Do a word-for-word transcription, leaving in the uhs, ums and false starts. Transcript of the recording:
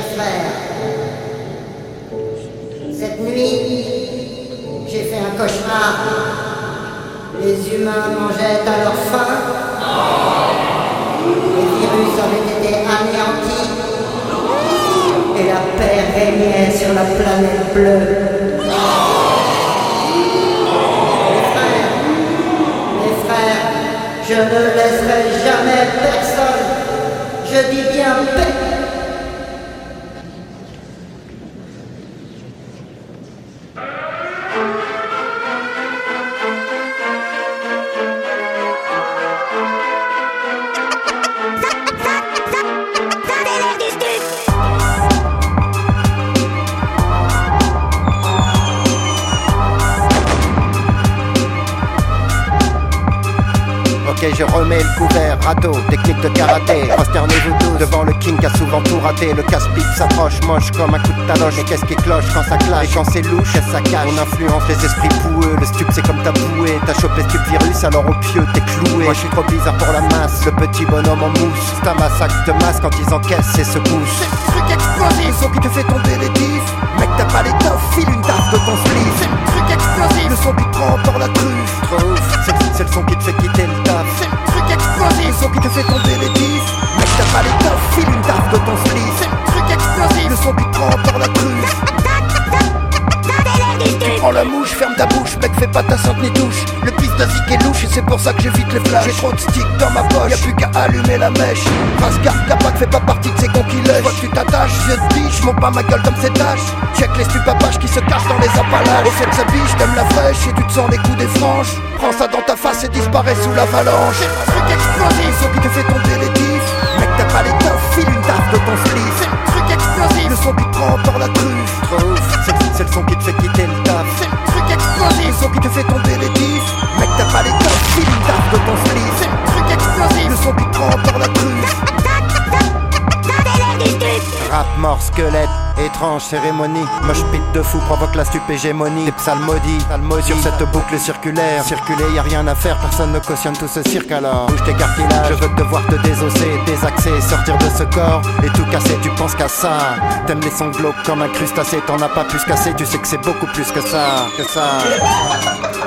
frère. Cette nuit, j'ai fait un cauchemar. Les humains mangeaient à leur faim. Les virus avaient été anéantis. Et la paix régnait sur la planète bleue. Mes frères, mes frères, je ne laisserai jamais personne. Je dis bien paix. Ok, je remets le couvert, râteau, technique de karaté. Prosternez-vous tous devant le king qui a souvent tout raté. Le casse-pipe s'approche, moche comme un coup de taloche. Et qu'est-ce qui cloche quand ça clash? Et quand c'est louche, qu'est-ce ça cache? On influence les esprits poueux, le stup c'est comme ta bouée. T'as chopé stup virus, alors au pieu t'es cloué. Moi je suis trop bizarre pour la masse, le petit bonhomme en mousse. C'est un massacre de masse quand ils encaissent et secoussent. C'est le truc explosif, le son qui te fait tomber les diffs. Mec t'as pas l'étoffe, file une tarte de ton slip. C'est le truc explosif, le son qui te prend par la truffe. Trop ouf, c'est, c'est le son qui te fait quitter le taf. C'est le truc explosif, le son qui te fait tomber les diffs. Mec t'as pas l'étoffe, file une tarte de ton slip. C'est le truc explosif, le son qui te prend par la truffe. Prends la mouche, ferme ta bouche, mec fais pas ta sainte ni touche. Le piste d'Azik est louche et c'est pour ça que j'évite les flashs. J'ai trop de sticks dans ma poche, y'a plus qu'à allumer la mèche. Rascar, Capac fait pas partie de ces cons qui lèchent. Toi tu t'attaches, vieux de biche, monte pas ma gueule comme ces tâches. Check les stupapaches qui se cachent dans les Appalaches. Au fait de sa biche, t'aimes la fraîche et tu te sens les coups des franges. Prends ça dans ta face et disparaît sous l'avalanche. C'est le truc explosif, le son qui te fait tomber les diffs. Mec t'as pas l'étoffe, file une tarte de ton slip. C'est le truc explosif, le son qui te prend par la truffe. Trop ouf, c'est, c'est le son qui te fait quitter le taf. C'est le truc explosif, le son qui te fait tomber les diffs. Mec t'as pas l'étoffe, file une tarte de ton slip. C'est le truc explosif, le son qui te prend par la truffe. Rap, mort, squelette, étrange cérémonie. Moche pit de fou provoque la stupégémonie. Des psalmodies, sur cette boucle circulaire. Circuler, y a rien à faire, personne ne cautionne tout ce cirque alors. Bouge tes cartilages, je veux te voir te désosser, désaxer, sortir de ce corps et tout casser, tu penses qu'à ça. T'aimes les sons glauques comme un crustacé, t'en as pas plus cassé, tu sais que c'est beaucoup plus que ça, que ça.